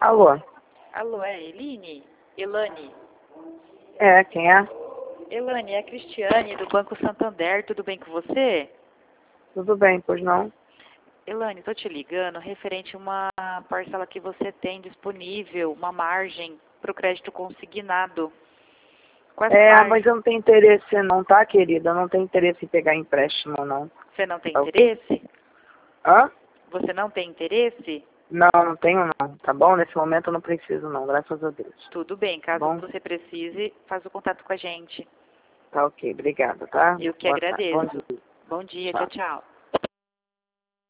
Alô? Alô, é Eline? Elane? É, quem é? Elane, é a Cristiane do Banco Santander, tudo bem com você? Tudo bem, pois não? Elane, estou te ligando referente a uma parcela que você tem disponível, uma margem para o crédito consignado. Com essa margem, Mas eu não tenho interesse não, tá, querida? Eu não tenho interesse em pegar empréstimo, não. você não tem Tá ok? interesse? Hã? Você não tem interesse? Não, não tenho não, tá bom? Nesse momento eu não preciso não, graças a Deus. Tudo bem, Tá caso bom? você precise, faz o contato com a gente. Tá ok, obrigada, tá? Eu que Boa tarde, bom agradeço. dia. Bom dia, tchau, Tchau. tchau.